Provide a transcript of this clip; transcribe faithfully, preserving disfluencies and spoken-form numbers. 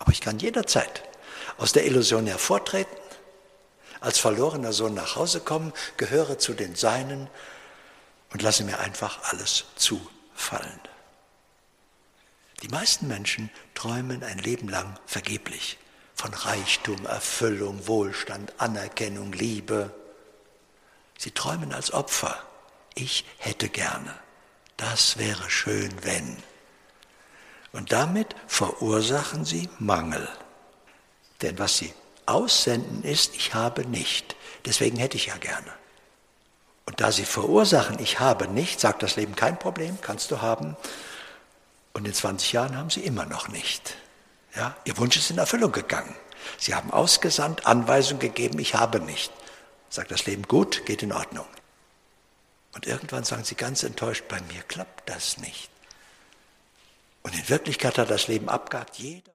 Aber ich kann jederzeit aus der Illusion hervortreten, als verlorener Sohn nach Hause kommen, gehöre zu den Seinen und lasse mir einfach alles zufallen. Die meisten Menschen träumen ein Leben lang vergeblich von Reichtum, Erfüllung, Wohlstand, Anerkennung, Liebe. Sie träumen als Opfer. Ich hätte gerne. Das wäre schön, wenn. Und damit verursachen sie Mangel. Denn was sie aussenden ist, ich habe nicht. Deswegen hätte ich ja gerne. Und da sie verursachen, ich habe nicht, sagt das Leben, kein Problem, kannst du haben. Und in zwanzig Jahren haben sie immer noch nicht. Ja, ihr Wunsch ist in Erfüllung gegangen. Sie haben ausgesandt, Anweisung gegeben, ich habe nicht. Sagt das Leben, gut, geht in Ordnung. Und irgendwann sagen sie ganz enttäuscht, bei mir klappt das nicht. Und in Wirklichkeit hat das Leben abgehakt, jeder.